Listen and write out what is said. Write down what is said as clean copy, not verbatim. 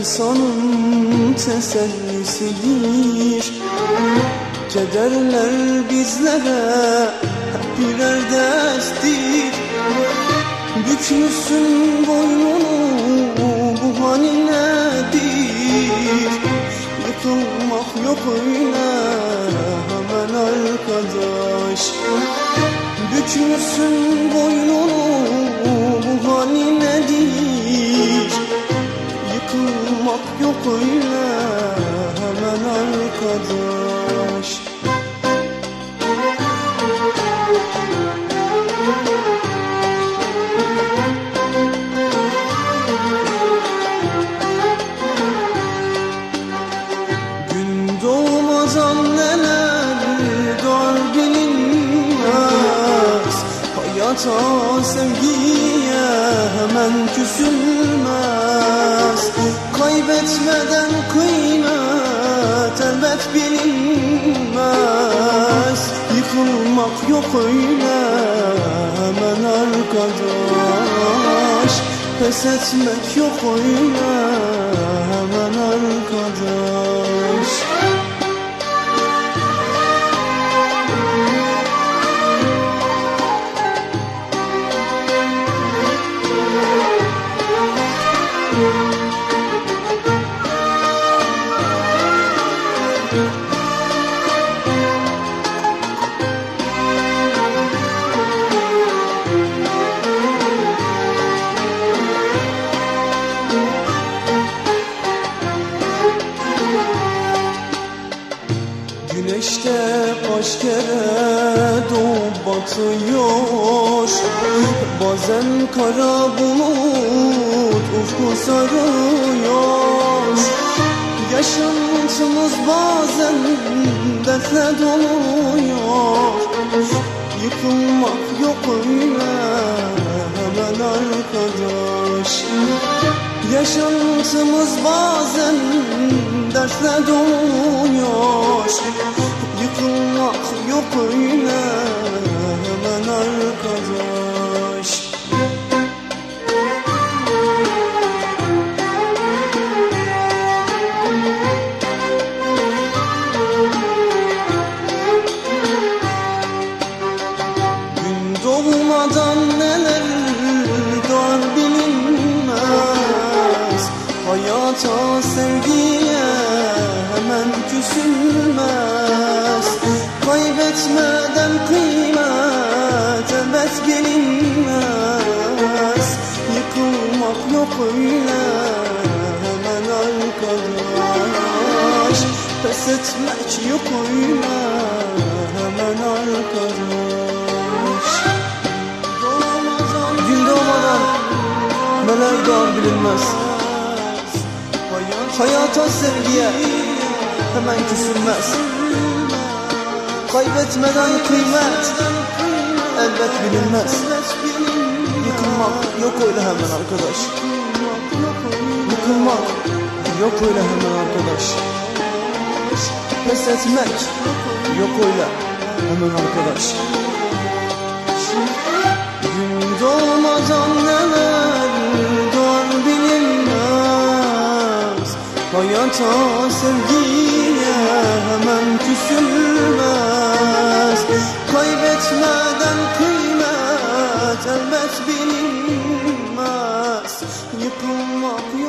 insanın tesellisidir. Kederler bizlere hep birer derstir. Bükmüşsün boynunu, bu hali nedir? Yıkılmak yok öyle hemen arkadaş. Bükmüşsün boynunu, bu hali nedir? Yıkılmak yok öyle hemen arkadaş. Gün doğmadan neler doğar bilinmez. Hayata, sevgiye hemen küsülmez. Kaybetmeden kıymet elbet bilinmez. Yıkılmak yok öyle hemen arkadaş. Pes etmek yok öyle hemen arkadaş. Güneşte kaç kere doğup batıyor. Bazen kara bulut ufku sarıyor. Yaşantımız bazen dertle doluyor. Yıkılmak yok öyle hemen arkadaş. Yaşantımız bazen dertle doluyor. Yıkılmak yok öyle hemen arkadaş. Gün doğmadan neler doğar bilinmez. Hayata, sevgiye hemen küsülmez. Kaybetmeden kıymet elbet bilinmez. Yıkılmak yok öyle hemen arkadaş. Pes etmek yok öyle hemen arkadaş. Gün doğmadan neler doğar bilinmez. Hayata, sevgiye hemen küsülmez. Kaybetmeden kıymet elbet bilinmez. Yıkılmak yok öyle hemen arkadaş. Yıkılmak yok öyle hemen arkadaş. Pes etmek yok öyle hemen arkadaş. Gün doğmadan neler doğar bilinmez. Hayata, sevgiye hemen küsülmez. Kaybetmeden kıymet elbet bilinmez. Yıkılmak